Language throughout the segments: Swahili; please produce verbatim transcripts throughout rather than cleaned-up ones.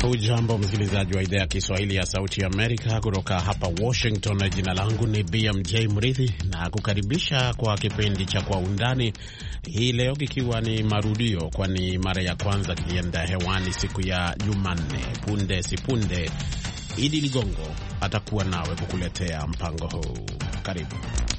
Hujambo msikilizaji wa idhaa ya Kiswahili ya Sauti ya Amerika kutoka hapa Washington. Jina langu ni B M J Murithi na kukaribisha kwa kipindi cha Kwa Undani hii leo, kikiwa ni marudio, kwani mara ya kwanza kilienda hewani siku ya Jumanne. Punde sipunde Idi Ligongo atakuwa nawe kukuletea mpango huu. Karibu.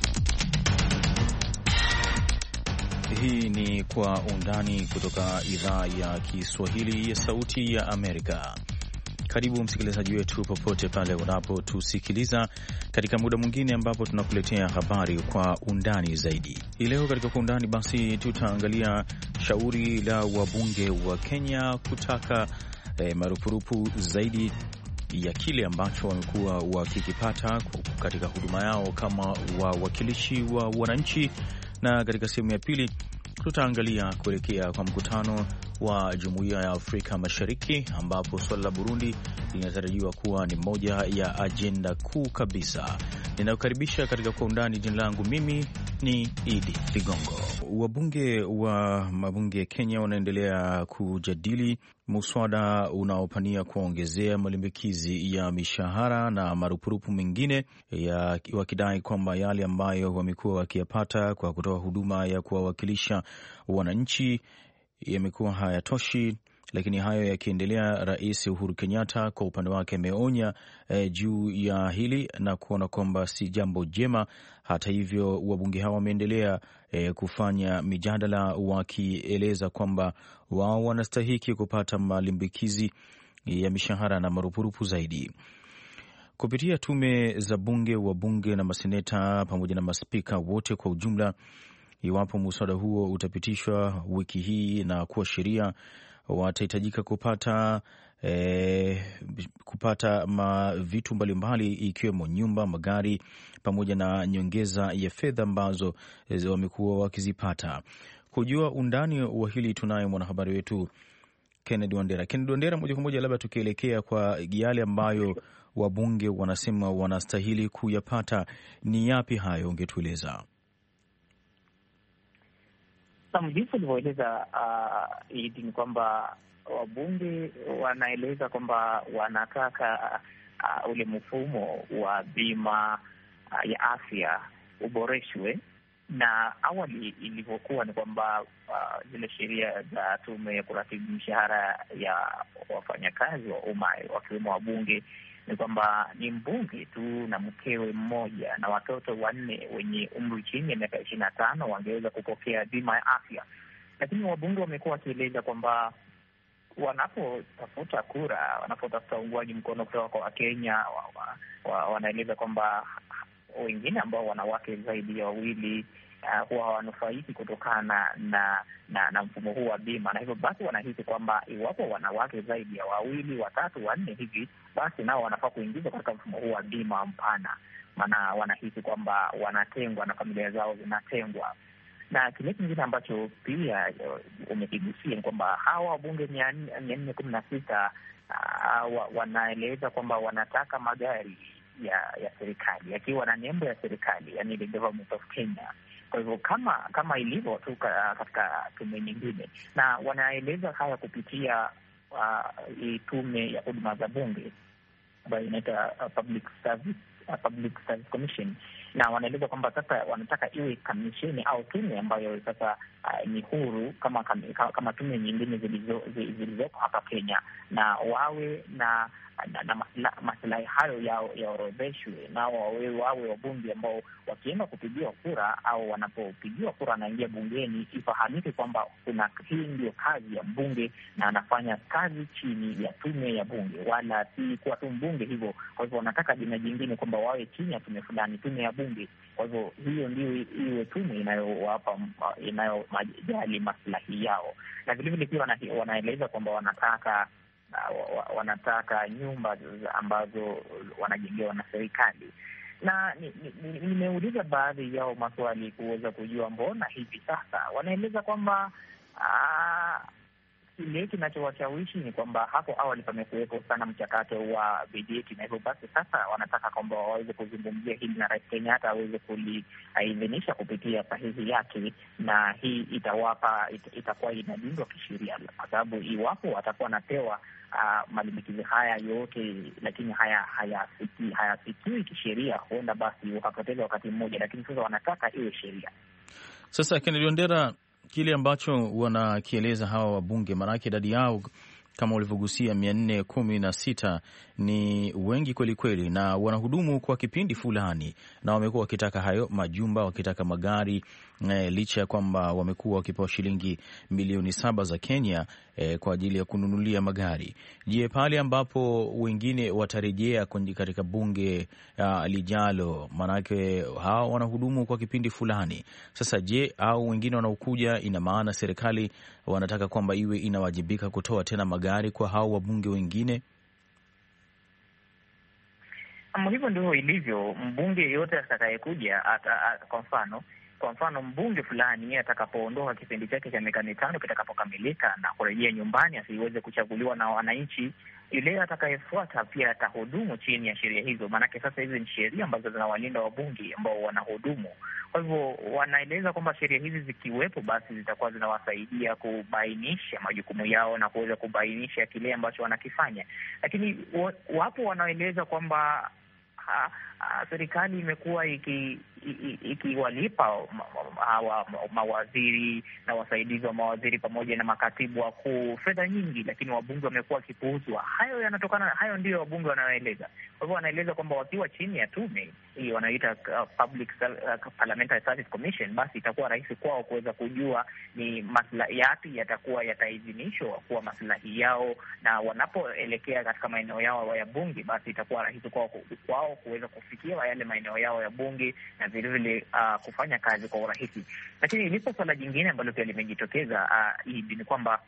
Hii ni Kwa Undani kutoka idhaa ya Kiswahili ya Sauti ya Amerika. Karibu msikilizaji wetu popote pale unapotusikiliza katika muda mwingine ambapo tunakuletea habari kwa undani zaidi. Hii leo katika Kwa Undani basi tutaangalia shauri la wabunge wa Kenya kutaka eh, marupurupu zaidi ya kile ambacho wamekuwa wakikipata katika huduma yao kama wawakilishi wa wananchi. Na katika sehemu ya pili tutaangalia kuelekea kwa mkutano wa Jumuiya ya Afrika Mashariki, ambapo swala la Burundi linatarajiwa kuwa ni moja ya ajenda kuu kabisa. Ninakukaribisha katika Kwa Undani. Jina langu mimi ni Idi Ligongo. Wabunge wa mabunge ya Kenya wanaendelea kujadili muswada unaopania kuongezea malimbikizi ya mishahara na marupurupu mengine, ya wakidai kwamba yale ambayo wamekuwa wakiyapata kwa kutoa huduma ya kuwawakilisha wananchi yamekuwa hayatoshi. Lakini hayo yakiendelea, Rais Uhuru Kenyatta kwa upande wake ameonya eh, juu ya hili na kuona kwamba si jambo jema. Hata hivyo, wabunge hao wameendelea eh, kufanya mijadala wakieleza kwamba wao wanastahiki kupata malimbikizi ya mishahara na marupurupu zaidi kupitia tume za bunge, wabunge na maseneta pamoja na maspika wote kwa ujumla. Iwapo muswada huo utapitishwa wiki hii na kuwa sheria, watahitajika kupata eh, kupata ma vitu mbalimbali ikiwemo nyumba, magari pamoja na nyongeza ya fedha ambazo wamekuwa wakizipata. Kujua undani wa hili tunaye mwanahabari wetu Kennedy Wandera. Kennedy Wandera, moja kwa moja, labda tukielekea kwa yale ambayo wabunge wanasema wanastahili kuyapata, ni yapi hayo, ungetueleza? Jinsi ulivyoeleza uh, hii ni kwamba wabunge wanaeleza kwamba wanataka uh, ule mfumo wa bima uh, ya afya uboreshwe, na awali ilivyokuwa ni kwamba uh, zile sheria za tume ya kuratibu mishahara ya wafanyakazi wa umma wakiwemo wabunge ni kwamba ni mbunge tu na mkewe mmoja na watoto wanne wenye umri chini ya miaka ishirini na tano wangeweza kupokea bima ya afya. Lakini wabunge wamekuwa wakieleza kwamba wanapotafuta kura, wanapotafuta uungwaji mkono kutoka kwa Wakenya, wa, wa, wa, wanaeleza kwamba wengine ambao wanawake zaidi ya wawili uh, huwa hawanufaiki kutokana na na, na mfumo huu wa bima, na hivyo basi wanahisi kwamba iwapo wanawake zaidi ya wawili, watatu, wanne hivi, basi nao wanafaa kuingizwa katika mfumo huu wa bima mpana, maana wanahisi kwamba wanatengwa na familia zao zinatengwa. Na kile kingine ambacho pia umekigusia ni kwamba hawa wabunge mia nne kumi na sita uh, wanaeleza kwamba wanataka magari ya ya serikali yakiwa na nembo ya serikali, yani the Government of Kenya. Kwa hivyo kama kama ilivyo tu katika tume nyingine, na wanaeleza haya kupitia uh, tume ya huduma za bunge ambayo inaitwa uh, Public Service uh, Public Service Commission, na wanaeleza kwamba sasa wanataka iwe kamisheni au tume ambayo sasa uh, ni huru kama kama, kama tume nyingine zilizoko zilizo hapa Kenya, na wawe na na, na maslahi hayo yao yaorodheshwe, na wawe wawe wabunge ambao wakienda kupigiwa kura au wanapopigiwa kura anaingia bungeni, ifahamike kwamba kuna hii ndio kazi ya mbunge na anafanya kazi chini ya tume ya bunge, wala si kuwa tu mbunge hivyo. Kwa hivyo wanataka jina jingine kwamba wawe chini ya tume fulani, tume ya bunge. Kwa hivyo hiyo ndio iwe tume inayowapa inayojali maslahi yao, na vile vile pia wana, wanaeleza kwamba wanataka Uh, wanataka nyumba ambazo wanajengewa na serikali. Na nimeuliza ni, ni, baadhi yao maswali kuweza kujua mbona hivi sasa wanaeleza kwamba uh, kile kinachowashawishi ni kwamba hapo awali pamekuwepo sana mchakato wa bajeti, na hivyo basi sasa wanataka kwamba waweze kuzungumzia hili na Rais Kenyatta aweze kuliidhinisha kupitia sahihi yake, na hii itawapa it, itakuwa inalindwa kisheria, kwa sababu iwapo watakuwa wanapewa uh, malimbikizi haya yote lakini haya hayafikiwi haya kisheria, huenda basi wakapoteza wakati mmoja, lakini sasa wanataka iwe sheria. Sasa Kennedy Wandera, kile ambacho wanakieleza hawa wabunge, maanake idadi yao kama ulivyogusia mia nne kumi na sita ni wengi kweli kweli, na wanahudumu kwa kipindi fulani, na wamekuwa wakitaka hayo majumba, wakitaka magari eh, licha ya kwamba wamekuwa wakipewa shilingi milioni saba za Kenya eh, kwa ajili ya kununulia magari. Je, pale ambapo wengine watarejea katika bunge uh, lijalo, maanake hawa wanahudumu kwa kipindi fulani. Sasa je, au wengine wanaokuja, ina maana serikali wanataka kwamba iwe inawajibika kutoa tena magari kwa hao wabunge wengine? Hivyo ndivyo ilivyo. Mbunge yeyote atakayekuja, kwa mfano kwa mfano mbunge fulani atakapoondoka kipindi chake cha miaka mitano kitakapokamilika na kurejea nyumbani, asiweze kuchaguliwa na wananchi, yule atakayefuata pia atahudumu chini ya sheria hizo. Maanake sasa hizi ni sheria ambazo zinawalinda wabunge ambao wanahudumu. Kwa hivyo wanaeleza kwamba sheria hizi zikiwepo, basi zitakuwa zinawasaidia kubainisha majukumu yao na kuweza kubainisha kile ambacho wanakifanya. Lakini wapo wanaeleza kwamba ha, ha, serikali imekuwa iki ikiwalipa hawa mawaziri na wasaidizi wa mawaziri pamoja na makatibu wakuu fedha nyingi, lakini wabunge wamekuwa wakipuuzwa. Hayo yanatokana, hayo ndio wabunge wanaoeleza. Kwa hivyo wanaeleza kwamba wakiwa chini ya tume hii wanaita uh, Public uh, Parliamentary Service Commission, basi itakuwa rahisi kwao kuweza kujua ni maslahi yapi yatakuwa yataidhinishwa kuwa maslahi yao, na wanapoelekea katika maeneo yao ya bunge, basi itakuwa rahisi kwao kwao kuweza kufikia yale maeneo yao ya bunge na vile vile uh, kufanya kazi kwa urahisi. Lakini lipo swala jingine ambalo pia limejitokeza uh, hii ni kwamba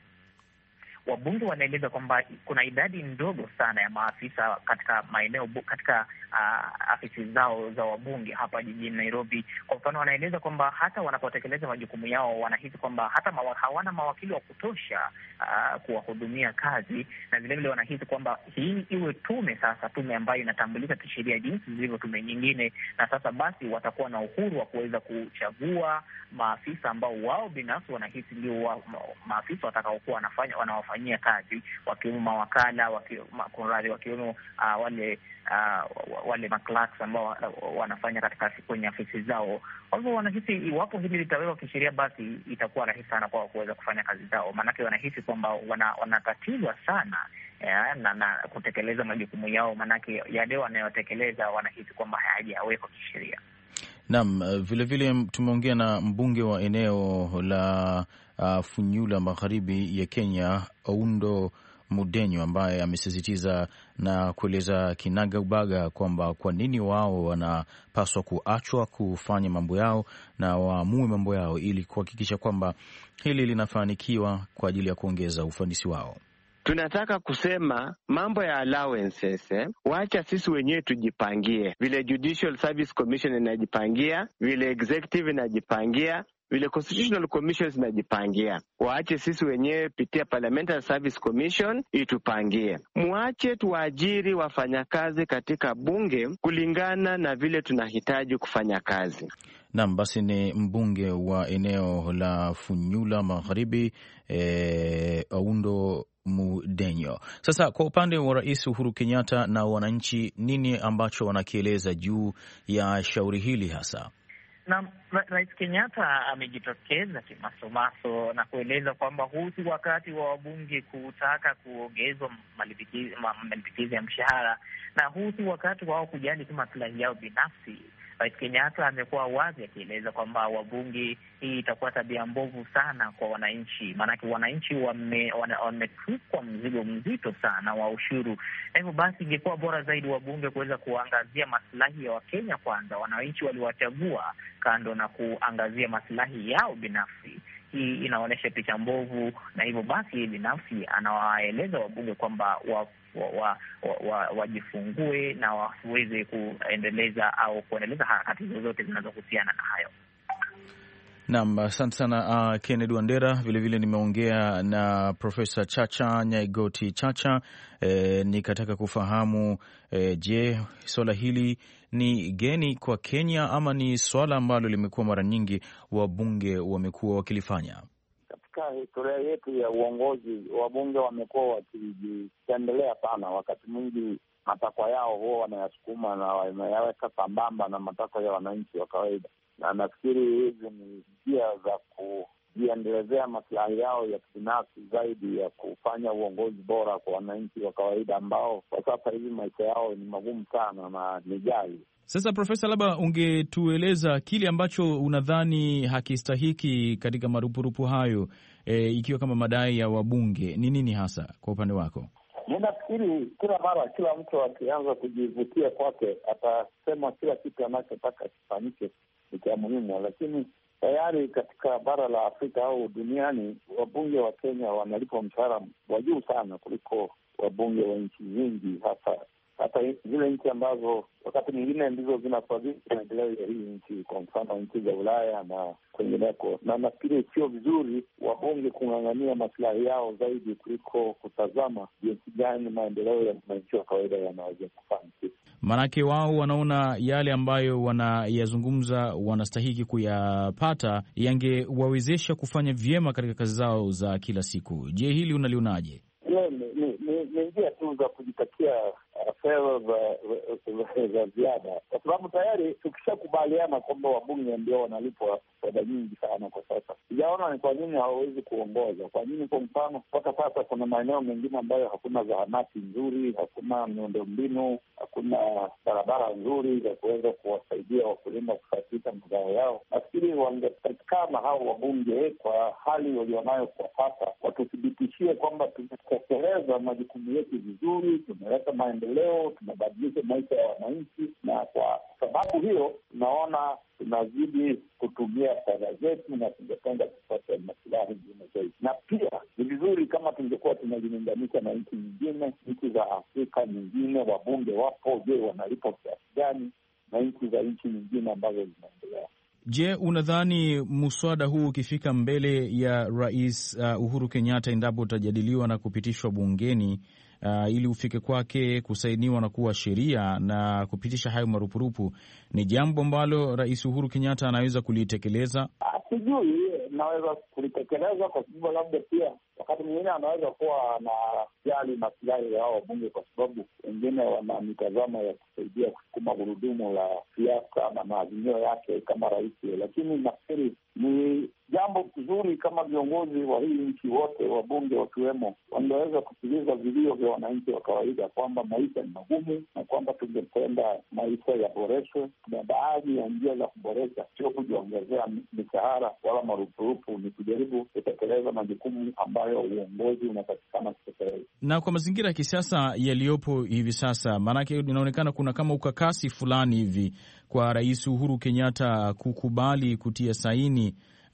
wabunge wanaeleza kwamba kuna idadi ndogo sana ya maafisa katika maeneo katika uh, afisi zao za wabunge hapa jijini Nairobi. Kwa mfano, wanaeleza kwamba hata wanapotekeleza majukumu yao wanahisi kwamba hata mawa, hawana mawakili wa kutosha uh, kuwahudumia kazi, na vile vile wanahisi kwamba hii iwe tume sasa, tume ambayo inatambulika kisheria jinsi zilivyo tume nyingine, na sasa basi watakuwa na uhuru wa kuweza kuchagua maafisa ambao wao binafsi wanahisi ndio wa, ma, maafisa watakaokuwa wanafanya wanawafanyia kazi, wakiwemo mawakala, wakiwemo wakiwemo uh, wale uh, wale maclerks ambao wanafanya katika kwenye afisi zao. Kwa hivyo wanahisi iwapo hili litawekwa kisheria, basi itakuwa rahisi sana kwa kuweza kufanya kazi zao, maanake wanahisi kwamba wana, wanatatizwa sana ya, na, na kutekeleza majukumu yao, maanake yale wanayotekeleza wanahisi kwamba hayajawekwa kisheria. Naam, vile vile tumeongea na mbunge wa eneo la uh, Funyula Magharibi ya Kenya, Oundo Mudenyo, ambaye amesisitiza na kueleza kinaga ubaga kwamba kwa nini wao wanapaswa kuachwa kufanya mambo yao na waamue mambo yao ili kuhakikisha kwamba hili linafanikiwa kwa ajili ya kuongeza ufanisi wao. Tunataka kusema mambo ya allowances eh, wacha sisi wenyewe tujipangie, vile Judicial Service Commission inajipangia, vile Executive inajipangia, vile Constitutional Commission zinajipangia. Waache sisi wenyewe pitia Parliamentary Service Commission itupangie. Muache tuajiri wafanyakazi katika bunge kulingana na vile tunahitaji kufanya kazi. Naam, basi ni mbunge wa eneo la Funyula Magharibi eh, Oundo Mudenyo. Sasa kwa upande wa Rais Uhuru Kenyatta na wananchi, nini ambacho wanakieleza juu ya shauri hili hasa? Na Rais Kenyatta amejitokeza kimasomaso na kueleza kwamba huu si wakati wa wabunge kutaka kuongezwa malimbikizi ya mshahara, na huu si wakati wao kujali tu maslahi yao binafsi. Rais Kenyatta amekuwa wazi akieleza kwamba wabunge, hii itakuwa tabia mbovu sana kwa wananchi, maanake wananchi wametwikwa wame mzigo mzito sana wa ushuru. Na hivyo basi ingekuwa bora zaidi wabunge kuweza kuangazia maslahi ya Wakenya kwanza. Wananchi waliwachagua kando na kuangazia maslahi yao binafsi. Hii inaonyesha picha mbovu, na hivyo basi binafsi anawaeleza wabunge kwamba wa wajifungue wa, wa, wa na waweze kuendeleza au kuendeleza harakati zozote zinazohusiana na hayo. Naam, asante sana uh, Kennedy Wandera. Vilevile nimeongea na Profesa Chacha Nyaigoti Chacha, eh, nikataka kufahamu eh, je, swala hili ni geni kwa Kenya ama ni swala ambalo limekuwa mara nyingi wabunge wamekuwa wakilifanya? Katika historia yetu ya uongozi, wabunge wamekuwa wakijipendelea sana. Wakati mwingi matakwa yao huwa wanayasukuma na wanayaweka sambamba na matakwa ya wananchi wa kawaida, na nafikiri hizi ni njia za kujiendelezea maslahi yao ya kibinafsi zaidi ya kufanya uongozi bora kwa wananchi wa kawaida ambao kwa sasa hivi maisha yao ni magumu sana na ni ghali. Sasa Profesa, labda ungetueleza kile ambacho unadhani hakistahiki katika marupurupu hayo, e, ikiwa kama madai ya wabunge ni nini hasa kwa upande wako? Ninafikiri kila mara kila mtu akianza kujivutia kwake atasema kila kitu anachotaka kifanyike ni cha muhimu, lakini tayari katika bara la Afrika au duniani wabunge wa Kenya wanalipwa mshahara wa juu sana kuliko wabunge wa nchi nyingi, hasa hata zile nchi ambazo wakati mwingine ndizo zinafadhili maendeleo ya hii nchi, kwa mfano nchi za Ulaya na kwengineko. Na nafikiri sio vizuri wabunge kung'ang'ania maslahi yao zaidi kuliko kutazama jinsi gani maendeleo ya wananchi wa kawaida yanaweza kufanya. Maanake wao wanaona yale ambayo wanayazungumza wanastahiki kuyapata yangewawezesha kufanya vyema katika kazi zao za kila siku. Je, hili unalionaje? Ni njia tu za kujitakia fedha za ziada, kwa sababu tayari tukishakubaliana kwamba wabunge ndio wanalipwa fedha nyingi sana kwa sasa. Sijaona ni kwa nini hawawezi kuongoza. Kwa nini? Kwa mfano, mpaka sasa kuna maeneo mengine ambayo hakuna zahanati nzuri, hakuna miundombinu, hakuna barabara nzuri za kuweza kuwasaidia wakulima kusafirisha mazao yao. Nafikiri wangepatikana hao wabunge kwa hali walionayo kwa sasa, watuthibitishie kwamba tumetekeleza majukumu yetu vizuri, tumeleta maendeleo, tumebadilisha maisha ya wananchi, na kwa sababu hiyo tunaona tunazidi kutumia fedha zetu na tungependa kupata masilahi mengine zaidi. Na pia ni vizuri kama tungekuwa tunajilinganisha na nchi nyingine, nchi za Afrika nyingine, wabunge wapo, je, wanalipa kiasi gani na nchi za nchi nyingine ambazo zinaendelea. Je, unadhani muswada huu ukifika mbele ya Rais uh, Uhuru Kenyatta, endapo utajadiliwa na kupitishwa bungeni uh, ili ufike kwake kusainiwa na kuwa sheria na kupitisha hayo marupurupu, ni jambo ambalo Rais Uhuru Kenyatta anaweza kulitekeleza? Sijui naweza kulitekeleza kwa sababu labda pia wakati mwingine anaweza kuwa anajali maslahi ya hao wabunge, kwa sababu wengine wana mitazamo ya kusaidia kusukuma gurudumu la siasa na maazimio yake kama rais. Lakini nafikiri ni jambo kizuri kama viongozi wa hii nchi wote, wabunge wakiwemo, wangeweza kusikiliza vilio vya wananchi wa kawaida kwamba maisha ni magumu na kwamba tungependa maisha yaboreshwe. Kuna baadhi ya njia za kuboresha, sio kujiongezea mishahara wala marupurupu, ni kujaribu kutekeleza majukumu ambayo uongozi unapatikana kutekeleza. Na kwa mazingira ya kisiasa yaliyopo hivi sasa, maanake inaonekana kuna kama ukakasi fulani hivi kwa Rais Uhuru Kenyatta kukubali kutia saini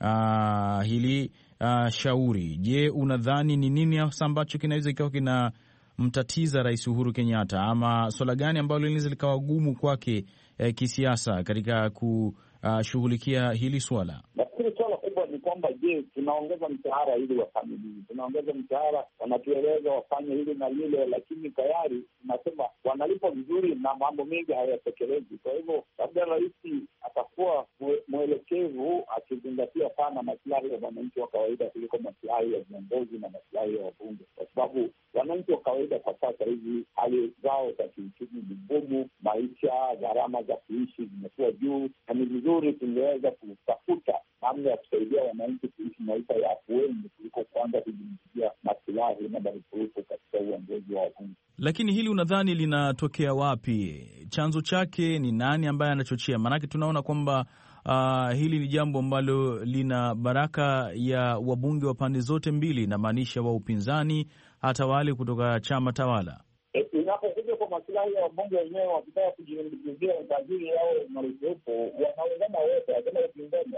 uh, hili uh, shauri. Je, unadhani ni nini hasa ambacho kinaweza ikawa kinamtatiza Rais Uhuru Kenyatta, ama swala gani ambalo linaweza likawa gumu kwake eh, kisiasa katika kushughulikia uh, hili swala? Nafikiri swala kubwa ni kwamba, je, tunaongeza mshahara ili wafanye nini? Tunaongeza mshahara, wanatueleza wafanye hili na lile, lakini tayari tunasema wanalipa vizuri na mambo mengi hayatekelezi. Kwa hivyo labda rais atakuwa mwelekevu akizingatia sana maslahi ya wananchi wa kawaida kuliko maslahi ya viongozi na maslahi ya wabunge, kwa sababu wananchi wa kawaida kwa sasa hivi hali zao za kiuchumi ni ngumu, maisha, gharama za kuishi zimekuwa juu, na ni vizuri tungeweza kutafuta namna ya kusaidia wananchi kuishi maisha ya afueni kuliko kwanza kujimikia masilahi na marupurupu katika uongozi wa wabunge. Lakini hili unadhani linatokea wapi? Chanzo chake ni nani ambaye anachochea? Maanake tunaona kwamba uh, hili ni jambo ambalo lina baraka ya wabunge wa pande zote mbili, inamaanisha wa upinzani hata wale kutoka chama tawala. E, inapokuja kwa masilahi ya wabunge wenyewe wakitaka kujiingizia utajiri yao marupurupu, wanaungana wote, hakuna upinzani.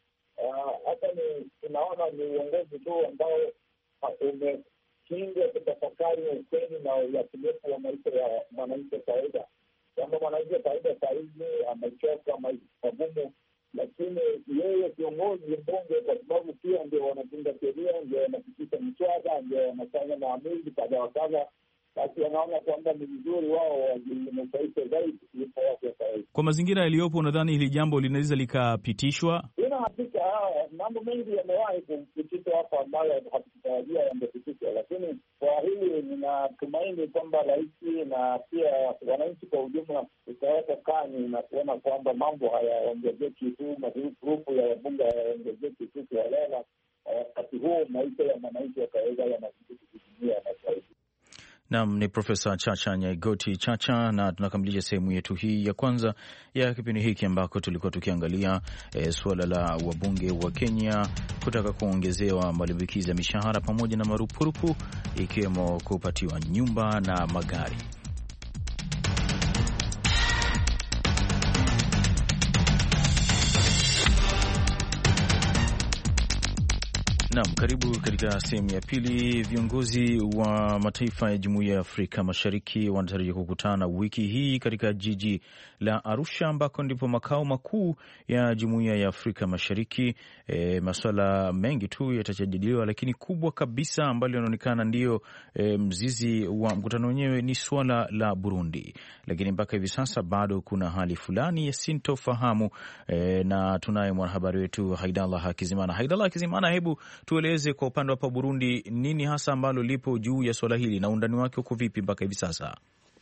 Hata ni tunaona ni uongozi tu ambao umeshindwa kutafakari ukweli na uyakinifu wa maisha ya mwananchi wa kawaida, kwamba mwananchi wa kawaida saa hizi amechoka maisha magumu, lakini yeye kiongozi maamuzi kadha wa kadha, basi wanaona kwamba ni vizuri wao wajinufaishe zaidi kuliko watu wa kawaida. Kwa mazingira yaliyopo, unadhani hili jambo linaweza likapitishwa? Ina hakika mambo mengi yamewahi kupitishwa hapa ambayo hatukutarajia yangepitishwa, lakini kwa hili ninatumaini kwamba rais na pia wananchi kwa ujumla utaweka kani na kuona kwamba mambo hayaongezeki tu, marupurupu ya wabunge hayaongezeki tu kiholela. Wakati huo maisha ya mwananchi wa kawaida yanazidi kutimia na zaidi. Naam, ni Profesa Chacha Nyaigoti Chacha, na tunakamilisha sehemu yetu hii ya kwanza ya kipindi hiki ambako tulikuwa tukiangalia e, suala la wabunge wa Kenya kutaka kuongezewa malimbikizi ya mishahara pamoja na marupurupu ikiwemo kupatiwa nyumba na magari. Naam, karibu katika sehemu ya pili. Viongozi wa mataifa ya Jumuiya ya Afrika Mashariki wanatarajia kukutana wiki hii katika jiji la Arusha ambako ndipo makao makuu ya Jumuiya ya Afrika Mashariki. E, masuala mengi tu yatajadiliwa, lakini kubwa kabisa ambalo linaonekana ndio e, mzizi wa mkutano wenyewe ni suala la Burundi. Lakini mpaka hivi sasa bado kuna hali fulani ya sintofahamu e, na tunaye mwanahabari wetu Haidallah Hakizimana. Haidallah Hakizimana, hebu tueleze kwa upande wa Burundi nini hasa ambalo lipo juu ya swala hili na undani wake uko vipi mpaka hivi sasa?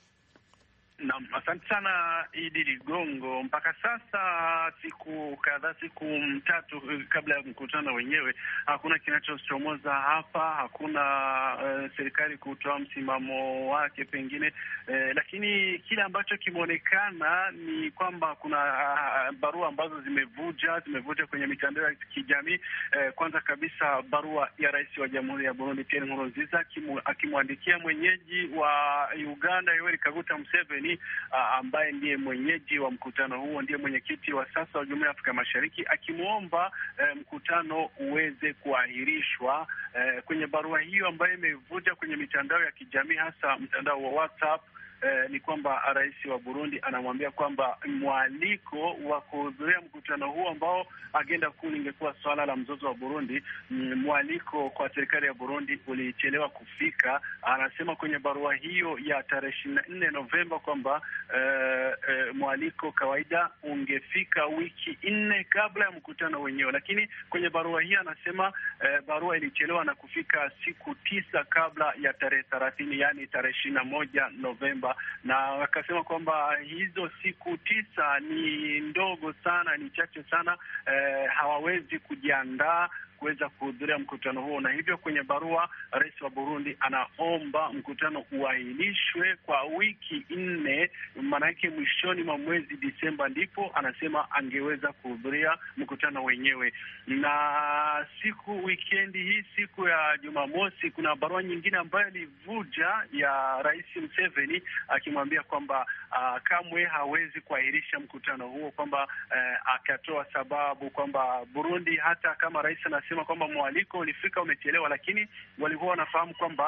Naam, asante sana Idi Ligongo. Mpaka sasa siku kadhaa, siku tatu kabla ya mkutano wenyewe, hakuna kinachochomoza hapa, hakuna uh, serikali kutoa msimamo wake pengine, uh, lakini kile ambacho kimeonekana ni kwamba kuna uh, barua ambazo zimevuja zimevuja kwenye mitandao ya kijamii. Uh, kwanza kabisa barua ya rais wa Jamhuri ya Burundi Pierre Nkurunziza akimwandikia mwenyeji wa Uganda Yoweri Kaguta Museveni, Uh, ambaye ndiye mwenyeji wa mkutano huo, ndiye mwenyekiti wa sasa wa Jumuiya ya Afrika Mashariki, akimwomba uh, mkutano uweze kuahirishwa. Uh, kwenye barua hiyo ambayo imevuja kwenye mitandao ya kijamii, hasa mtandao wa WhatsApp, Uh, ni kwamba rais wa Burundi anamwambia kwamba mwaliko wa kuhudhuria mkutano huo ambao agenda kuu ingekuwa swala la mzozo wa Burundi, mwaliko kwa serikali ya Burundi ulichelewa kufika. Anasema kwenye barua hiyo ya tarehe ishirini na nne Novemba kwamba uh, uh, mwaliko kawaida ungefika wiki nne kabla ya mkutano wenyewe, lakini kwenye barua hiyo anasema uh, barua ilichelewa na kufika siku tisa kabla ya tarehe thelathini, yani tarehe ishirini na moja Novemba, na akasema kwamba hizo siku tisa ni ndogo sana, ni chache sana, eh, hawawezi kujiandaa kuweza kuhudhuria mkutano huo, na hivyo kwenye barua rais wa Burundi anaomba mkutano uahirishwe kwa wiki nne, maana yake mwishoni mwa mwezi Disemba ndipo anasema angeweza kuhudhuria mkutano wenyewe. Na siku wikendi hii, siku ya Jumamosi, kuna barua nyingine ambayo ilivuja ya rais Museveni akimwambia kwamba uh, kamwe hawezi kuahirisha mkutano huo, kwamba uh, akatoa sababu kwamba Burundi, hata kama rais anasema kwamba mwaliko ulifika umechelewa, lakini walikuwa wanafahamu kwamba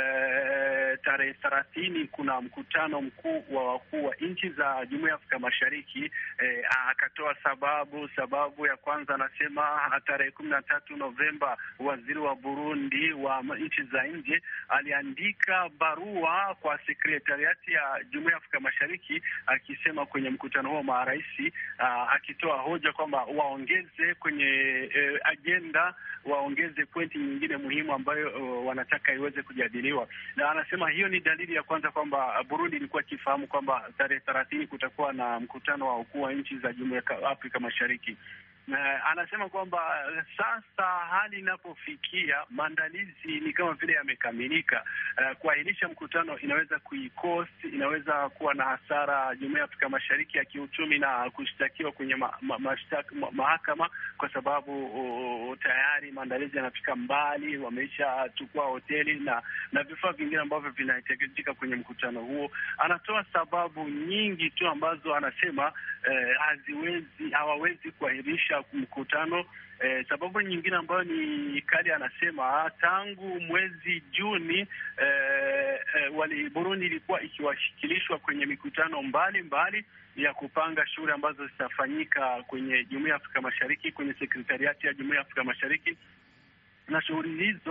eh, tarehe thelathini kuna mkutano mkuu wa wakuu wa nchi za Jumuiya ya Afrika Mashariki. Eh, akatoa sababu sababu ya kwanza, anasema tarehe kumi na tatu Novemba waziri wa Burundi wa nchi za nje aliandika barua kwa sekretariati ya Jumuiya ya Afrika Mashariki akisema kwenye mkutano huo marais, akitoa hoja kwamba waongeze kwenye eh, agenda, waongeze pointi nyingine muhimu ambayo uh, wanataka iweze kujadiliwa. Na anasema hiyo ni dalili ya kwanza kwamba Burundi ilikuwa ikifahamu kwamba tarehe thelathini kutakuwa na mkutano wa wakuu wa nchi za Jumuiya ya Afrika Mashariki. Na anasema kwamba sasa hali inapofikia maandalizi ni kama vile yamekamilika. Uh, kuahirisha mkutano inaweza kuikost, inaweza kuwa na hasara Jumuiya ya Afrika Mashariki ya kiuchumi na kushtakiwa kwenye ma, ma, ma, ma, mahakama, kwa sababu uh, tayari maandalizi yanafika mbali, wameisha chukua hoteli na na vifaa vingine ambavyo vinahitajika kwenye mkutano huo. Anatoa sababu nyingi tu ambazo anasema uh, haziwezi hawawezi kuahirisha mkutano. Eh, sababu nyingine ambayo ni kali, anasema tangu mwezi Juni eh, eh, wali Burundi ilikuwa ikiwashikilishwa kwenye mikutano mbali mbali ya kupanga shughuli ambazo zitafanyika kwenye Jumuiya ya Afrika Mashariki, kwenye sekretariati ya Jumuiya ya Afrika Mashariki, na shughuli hizo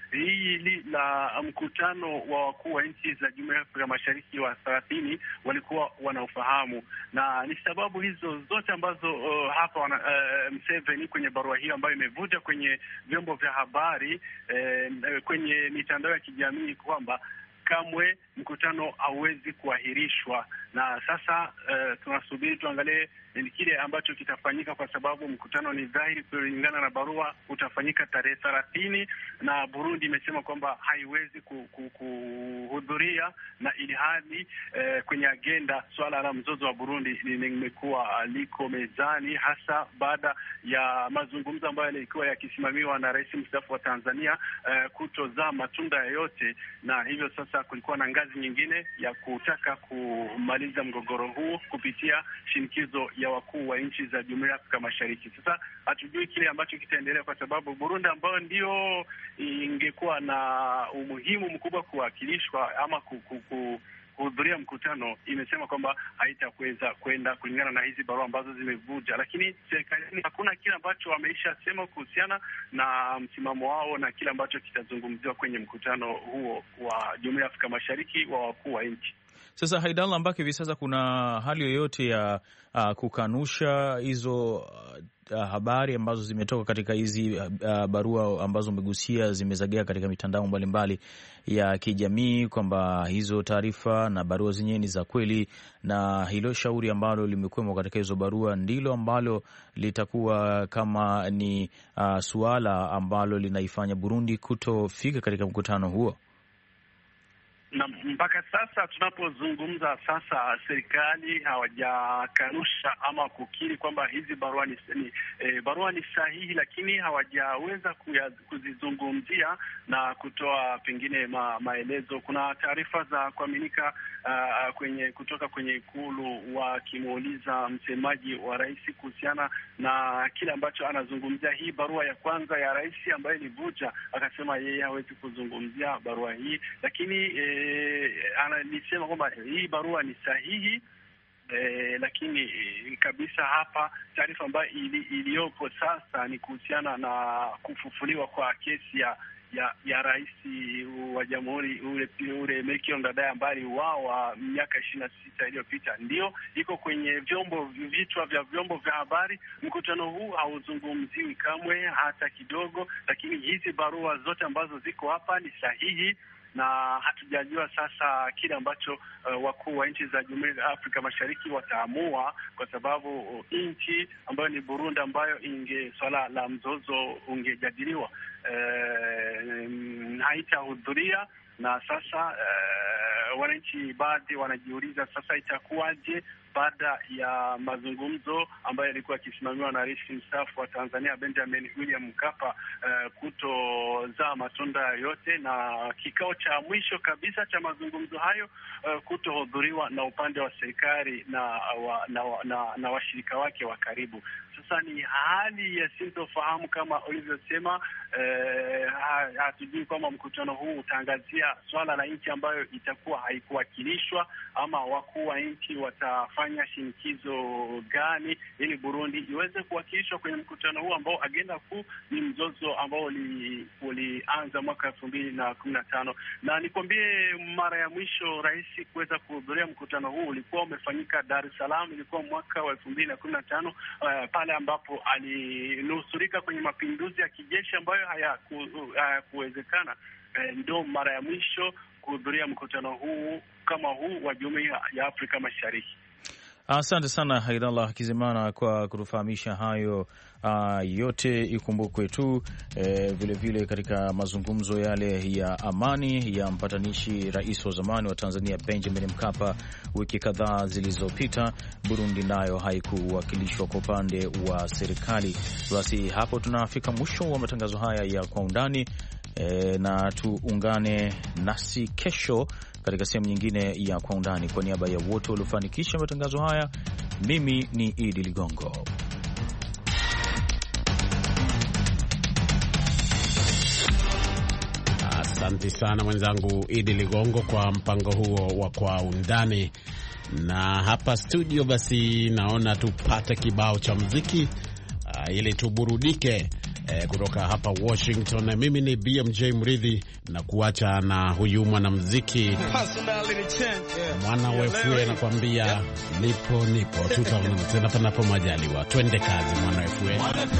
hili la mkutano wa wakuu wa nchi za Jumuiya ya Afrika Mashariki wa thelathini walikuwa wanaofahamu, na ni sababu hizo zote ambazo uh, hapa wana, uh, Museveni kwenye barua hiyo ambayo imevuja kwenye vyombo vya habari uh, kwenye mitandao ya kijamii kwamba kamwe mkutano hauwezi kuahirishwa. Na sasa uh, tunasubiri tuangalie ni kile ambacho kitafanyika, kwa sababu mkutano ni dhahiri kulingana na barua utafanyika tarehe thelathini, na Burundi imesema kwamba haiwezi kuhudhuria ku, ku, na ili hali uh, kwenye agenda swala la mzozo wa Burundi limekuwa liko mezani, hasa baada ya mazungumzo ambayo yalikuwa yakisimamiwa na rais mstaafu wa Tanzania uh, kutozaa matunda yoyote, na hivyo sasa kulikuwa na ngazi nyingine ya kutaka kumaliza mgogoro huu kupitia shinikizo ya wakuu wa nchi za Jumuiya ya Afrika Mashariki. Sasa hatujui kile ambacho kitaendelea, kwa sababu Burundi ambayo ndio ingekuwa na umuhimu mkubwa kuwakilishwa ama kuku kuhudhuria mkutano imesema kwamba haitakuweza kwenda kulingana na hizi barua ambazo zimevuja, lakini serikalini hakuna kile ambacho wameisha sema kuhusiana na msimamo wao na kile ambacho kitazungumziwa kwenye mkutano huo wa Jumuiya ya Afrika Mashariki wa wakuu wa nchi. Sasa Haidallah, ambako hivi sasa kuna hali yoyote ya uh, kukanusha hizo uh, habari ambazo zimetoka katika hizi uh, barua ambazo umegusia zimezagea katika mitandao mbalimbali ya kijamii kwamba hizo taarifa na barua zenyewe ni za kweli, na hilo shauri ambalo limekuwemo katika hizo barua ndilo ambalo litakuwa kama ni uh, suala ambalo linaifanya Burundi kutofika katika mkutano huo? Na mpaka sasa tunapozungumza sasa, serikali hawajakanusha ama kukiri kwamba hizi barua ni, ni e, barua ni sahihi, lakini hawajaweza kuzizungumzia na kutoa pengine ma, maelezo. Kuna taarifa za kuaminika uh, kwenye kutoka kwenye ikulu wakimuuliza msemaji wa rais kuhusiana na kile ambacho anazungumzia hii barua ya kwanza ya rais ambayo ilivuja, akasema yeye hawezi kuzungumzia barua hii, lakini e, E, analisema kwamba hii barua ni sahihi, e, lakini e, kabisa hapa taarifa ambayo ili, iliyopo sasa ni kuhusiana na kufufuliwa kwa kesi ya ya, ya rais wa jamhuri ule ule Melchior Ndadaye ambaye aliuawa miaka ishirini na sita iliyopita, ndio iko kwenye vyombo vichwa vya vyombo vya habari. Mkutano huu hauzungumziwi kamwe hata kidogo, lakini hizi barua zote ambazo ziko hapa ni sahihi, na hatujajua sasa kile ambacho uh, wakuu wa nchi za Jumuiya ya Afrika Mashariki wataamua, kwa sababu uh, nchi ambayo ni Burundi ambayo inge swala la mzozo ungejadiliwa uh, haitahudhuria. Na sasa uh, wananchi baadhi wanajiuliza sasa itakuwaje baada ya mazungumzo ambayo yalikuwa yakisimamiwa na rais mstaafu wa Tanzania Benjamin William Mkapa uh, kutozaa matunda yote, na kikao cha mwisho kabisa cha mazungumzo hayo uh, kutohudhuriwa na upande wa serikali na, wa, na, na, na washirika wake wa karibu. Sasa ni hali ya sintofahamu kama ulivyosema. Eh, hatujui kwamba mkutano huu utaangazia swala la nchi ambayo itakuwa haikuwakilishwa, ama wakuu wa nchi watafanya shinikizo gani ili Burundi iweze kuwakilishwa kwenye mkutano huu ambao agenda kuu ni mzozo ambao ulianza uli mwaka elfu mbili na kumi na tano. Na nikwambie, mara ya mwisho rais kuweza kuhudhuria mkutano huu ulikuwa umefanyika Dar es Salaam, ilikuwa mwaka wa elfu mbili na kumi na tano uh, pale ambapo alinusurika kwenye mapinduzi ya kijeshi ambayo hayakuwezekana. Uh, ndio mara ya mwisho kuhudhuria mkutano huu kama huu wa Jumuiya ya Afrika Mashariki. Asante sana Haidallah Kizimana kwa kutufahamisha hayo uh, yote. Ikumbukwe tu eh, vile vile katika mazungumzo yale ya amani ya mpatanishi rais wa zamani wa Tanzania Benjamin Mkapa wiki kadhaa zilizopita, Burundi nayo haikuwakilishwa kwa upande wa serikali. Basi hapo tunafika mwisho wa matangazo haya ya Kwa Undani. E, na tuungane nasi kesho katika sehemu nyingine ya Kwa Undani. Kwa niaba ya wote waliofanikisha matangazo haya, mimi ni Idi Ligongo. Asante sana mwenzangu Idi Ligongo kwa mpango huo wa Kwa Undani. Na hapa studio basi naona tupate kibao cha muziki uh, ili tuburudike. eh, kutoka hapa Washington. Mimi ni B M J Mridhi na kuacha na huyu mwanamuziki Mwana Wefue anakuambia nipo nipo. Tutaona tena panapo majaliwa. Twende kazi Mwana Wefue.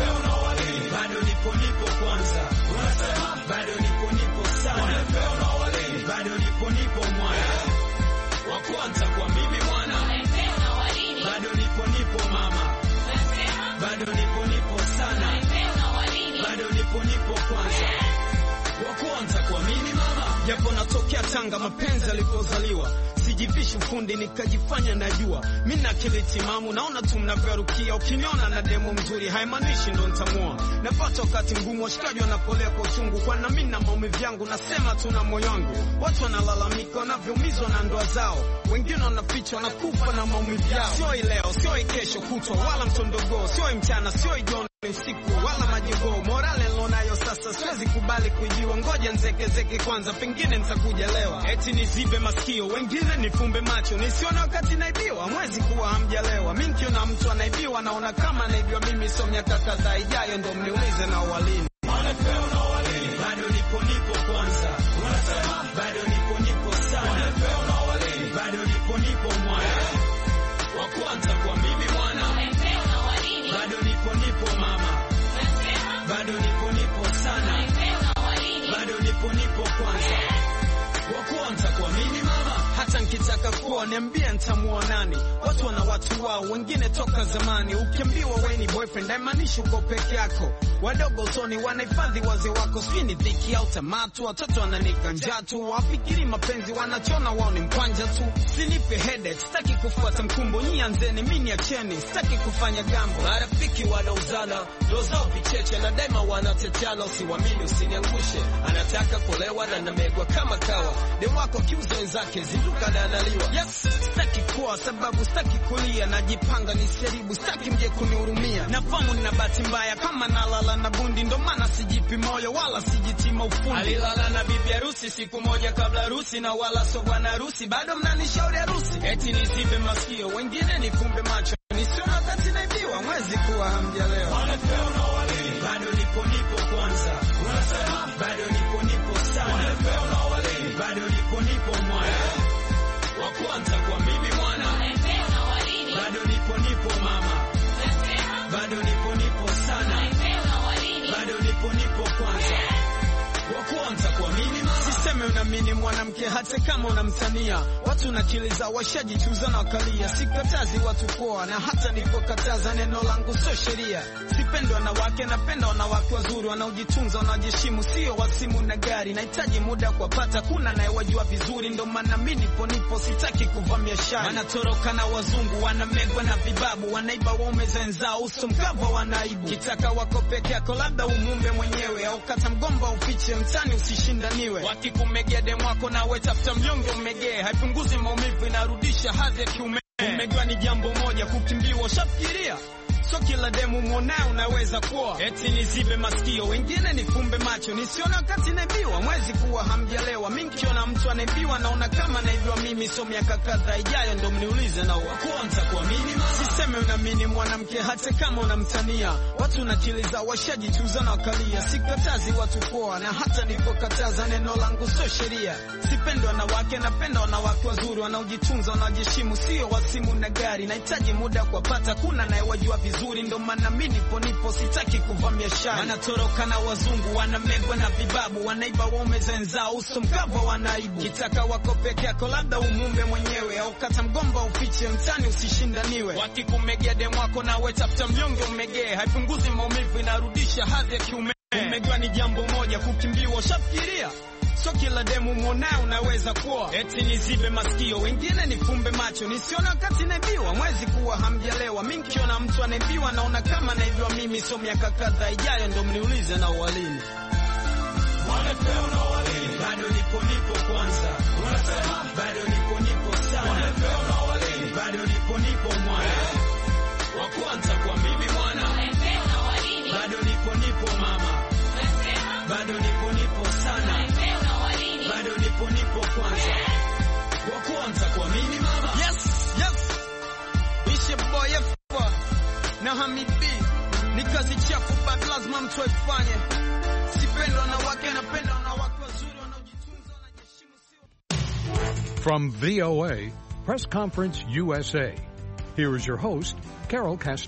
Bado nipo nipo kwanza. Unasema bado nipo nipo sana. Bado nipo nipo mwana. Wa kwanza kwa mimi mwana. Bado nipo nipo mama. Bado nipo nipo sana. Bado nipo nipo kwanza. Wa kwanza kwa mimi mama. Japo natokea Tanga mapenzi alipozaliwa. Sijivishi ufundi nikajifanya najua. Mimi na kile timamu naona tu mnavyorukia. Ukiniona na demo mzuri haimaanishi ndo nitamua. Napata wakati mgumu washikaji wanapolea kwa uchungu. Kwa na mimi na maumivu yangu nasema tu na moyo wangu. Watu wanalalamika wanavyoumizwa na ndoa zao. Wengine wanaficha wanakufa na maumivu yao. Sio leo, sio kesho kutwa wala mtondogo, sio mchana, sio jioni usiku wala majigo. Morale nilionayo sasa siwezi kubali kujiwa. Ngoja nzekezeke kwanza pengine nitakujelewa. Eti nizibe masikio wengine nifumbe macho. Nisione wakati naibiwa mwezi kuwa hamjalewa. Mimi nikiona mtu anaibiwa naona kama naibiwa mimi. So miaka kadhaa ijayo ndo mniulize na walini. Bado nipo nipo kwanza. Unasema bado nipo nipo sana. Bado nipo nipo mwana. Wa kwanza kwa mimi mwana. Bado nipo nipo mama. Bado nipo nipo sana. Bado nipo nipo kwanza. Wa kwanza kwa mimi mama. Hata nikitaka kuwa niambia nitamuoa nani. Watu wana watu wao wengine toka zamani. Ukiambiwa wewe ni boyfriend haimaanishi uko peke yako. Wadogo usoni wanahifadhi wazee wako. Sijui ni dhiki au tamatu. Watoto wananika njaa tu. Wafikiri mapenzi wanachona wao ni mkwanja tu. Sinipe headache, sitaki kufuata mkumbo. Nianzeni mimi niacheni, sitaki kufanya gambo. Marafiki wanauzana, ndio zao vicheche na daima wanateteana. Usiwaamini usiniangushe. Anataka kulewa na namegwa kama kawa. Demu wako kiuza wenzake zinduka na analiwa. Yes, sitaki kuwa sababu sitaki kulia. Najipanga niseribu, sitaki mje kunihurumia. Nafamu nina bahati mbaya kama nalala na bundi. Ndo maana sijipi moyo wala sijitima ufundi. Alilala na bibi harusi siku moja kabla harusi. Na wala so bwana harusi bado mnanishauri harusi. Eti nizibe masikio wengine nifumbe macho. Nisiona wakati naibiwa mwezi kuwa hamjalewa. Bado nipo nipo kwanza. Unasema bado nipo nipo sana. Bado nipo nipo mwana. Wa kwanza kwa mimi mwana. Bado nipo nipo mama. Bado nipo nipo sana. Bado nipo nipo kwanza. Wa kwanza kwa mimi mama. Siseme unamini mwanamke hata kama unamtania. Watu nakiliza washajichuza na wakalia. Sikatazi watu poa na hata nipokataza neno langu sio sheria. Sipendo wanawake napenda wanawake wazuri. Wanaojitunza wanajiheshimu sio wasimu na gari. Nahitaji muda kuwapata kuna naye wajua vizuri. Ndo maana mimi nipo nipo sitaki kuvamia shari. Wanatoroka na wazungu wanamegwa na vibabu. Wanaiba waume zenzao uso mkava wanaibu. Kitaka wako peke yako labda umumbe mwenyewe. Au kata mgomba ufiche mtani usishindaniwe. Wakikumegea demu wako na we tafuta mnyonge umegee. Haipunguzi maumivu inarudisha hadhi ya kiume. Umegwa ni jambo moja kukimbiwa ushafikiria. So kila demu mwonao unaweza kuwa. Eti nizibe masikio wengine nifumbe macho. Nisiona wakati naibiwa mwezi kuwa hamjalewa. Mimi nikiona mtu anaibiwa naona kama naibiwa mimi. So miaka kadhaa ijayo ndo mniulize na wa kwanza kwa mimi mama. Siseme unamini mwanamke hata kama unamtania. Watu nakiliza washajichuza na wakalia. Sikatazi watu poa na hata nipokataza neno langu sio sheria. Sipendo wanawake napenda wanawake wazuri. Wanaojitunza wanajiheshimu sio wasimu na gari. Nahitaji muda kuwapata kuna naye wajua vizuri. Ndo maana mimi nipo nipo sitaki kuvamia shari. Wanatoroka na wazungu wanamegwa na vibabu. Wanaiba waume zenzao uso mkava wanaibu. Kitaka wako peke yako labda umumbe mwenyewe. Au kata mgomba ufiche mtani usishindaniwe. Wakikumegea demu wako na we tafuta mnyonge umegee. Haipunguzi maumivu inarudisha hadhi ya kiume. Umegwa ni jambo moja kukimbiwa ushafikiria. So kila demu mwonao unaweza kuwa. Eti nizibe masikio wengine nifumbe macho. Nisiona wakati naibiwa mwezi kuwa hamjalewa. Mimi nikiona mtu anaibiwa naona kama naibiwa mimi. So miaka kadhaa ijayo ndo mniulize na walini. Bado nipo nipo kwanza. Unasema bado nipo nipo sana. Bado nipo nipo mwana. Wa kwanza kwa mimi mwana. Bado nipo nipo mama. Bado nipo nipo sana. Bado nipo nipo kwanza. Wa kwanza kwa mimi mama. Yes, yes. It's your boy F na Hamid B. Ni kazi chafu but lazima mtu afanye. Sipendo na wake napenda na watu wazuri wanaojitunza wanajiheshimu sio. From V O A, Press Conference U S A. Here is your host, Carol Castro.